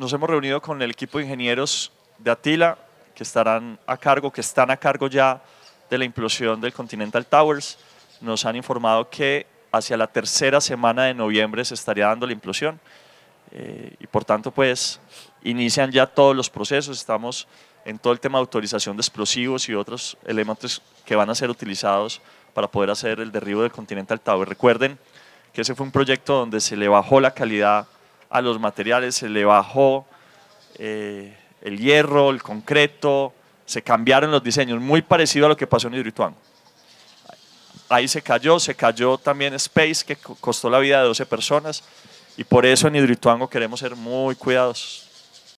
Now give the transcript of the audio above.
nos hemos reunido con el equipo de ingenieros de Attila, que están a cargo ya de la implosión del Continental Towers. Nos han informado que hacia la tercera semana de noviembre se estaría dando la implosión y por tanto pues inician ya todos los procesos. Estamos en todo el tema de autorización de explosivos y otros elementos que van a ser utilizados para poder hacer el derribo del Continental Tower. Recuerden que ese fue un proyecto donde se le bajó la calidad a los materiales, se le bajó el hierro, el concreto, se cambiaron los diseños, muy parecido a lo que pasó en Hidroituango. Ahí se cayó también Space, que costó la vida de 12 personas, y por eso en Hidroituango queremos ser muy cuidadosos.